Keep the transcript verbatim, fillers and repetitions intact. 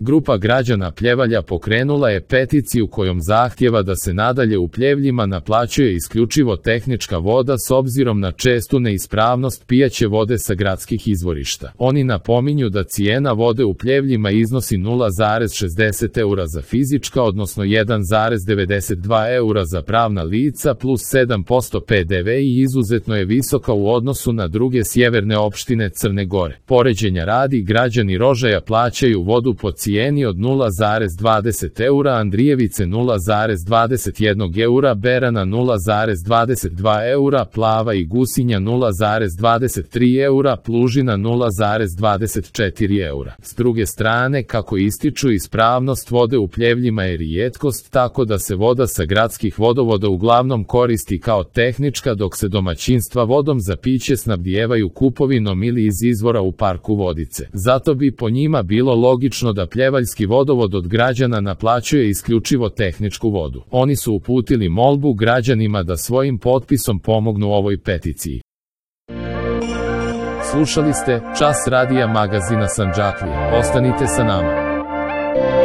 Grupa građana Pljevalja pokrenula je peticiju kojom zahtjeva da se nadalje u Pljevljima naplaćuje isključivo tehnička voda s obzirom na čestu neispravnost pijaće vode sa gradskih izvorišta. Oni napominju da cijena vode u Pljevljima iznosi nula zarez šezdeset eura za fizička, odnosno jedan zarez devedeset dva eura za pravna lica plus sedam posto pe de ve i izuzetno je visoka u odnosu na druge sjeverne opštine Crne Gore. Poređenja radi, građani Rožaja plaćaju vodu po cijeni od nula zarez dvadeset eura, Andrijevice nula zarez dvadeset jedan eura, Berana nula zarez dvadeset dva eura, Plava i Gusinja nula zarez dvadeset tri eura, Plužina nula zarez dvadeset četiri eura. S druge strane, kako ističu, ispravnost vode u Pljevljima je rijetkost, tako da se voda sa gradskih vodovoda uglavnom koristi kao tehnička, dok se domaćinstva vodom za piće snabdijevaju kupovinom ili iz izvora u parku Vodice. Zato bi po njima bilo logično da Pljevaljski vodovod od građana naplaćuje isključivo tehničku vodu. Oni su uputili molbu građanima da svojim potpisom pomognu ovoj peticiji. Slušali ste Čas radija magazina Sandžaklija. Ostanite sa nama.